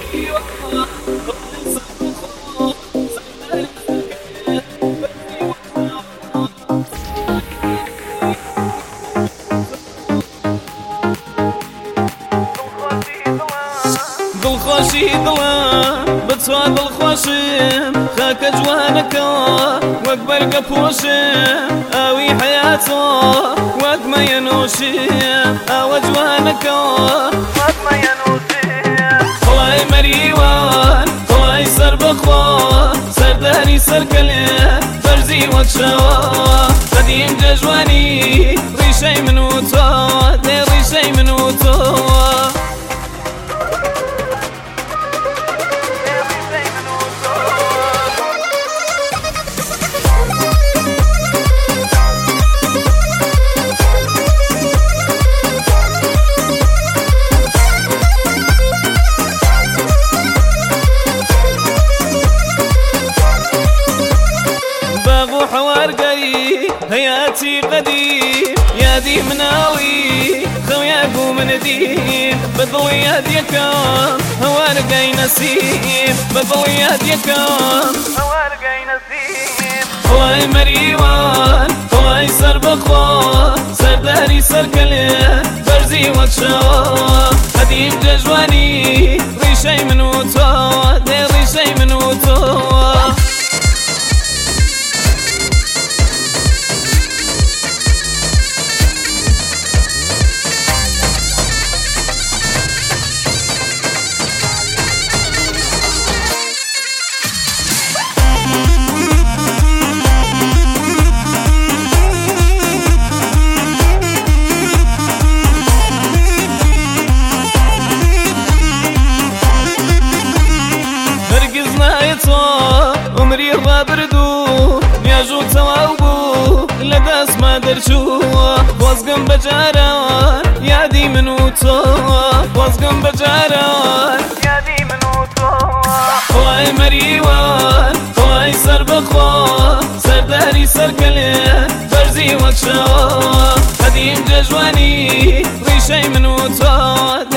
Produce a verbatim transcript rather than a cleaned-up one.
دڵخۆشی دڵم بچوا دڵخۆشم خاکە جوانەکە وەک بەرگە پۆشم ئاوی حەیاتۆ وەک مەیەنووشم ئاوە جوانەکە وەک مەیەنووشم خڵای مەریوان خڵای سەر بەخۆ سەرداری سەرکەلێ بەرزی وەک شەوە قەدیم جەژوانی ڕیشەی من و تۆ دێ ڕیشەی من و تۆ حوارقي هياتي قديم يادي مناوي خوياك ومنديم بضوي يديكم هوارقي نسيم بضوي يديكم هوارقي نسيم خواي مريوان خواي سر بخوا سرداري سركلي برزي وكشوا قديم ججواني ريشي من وتوا دي ريشي من وتوا عمري غابردو نياجو تواوبو لداس ما درشو وازقم بجاران يادي منو تو وازقم بجاران يادي منو تو خواي مريوان خواي سر بخوا سرداري سركلي برزي وكشوا قديم ججواني ريشي منو تو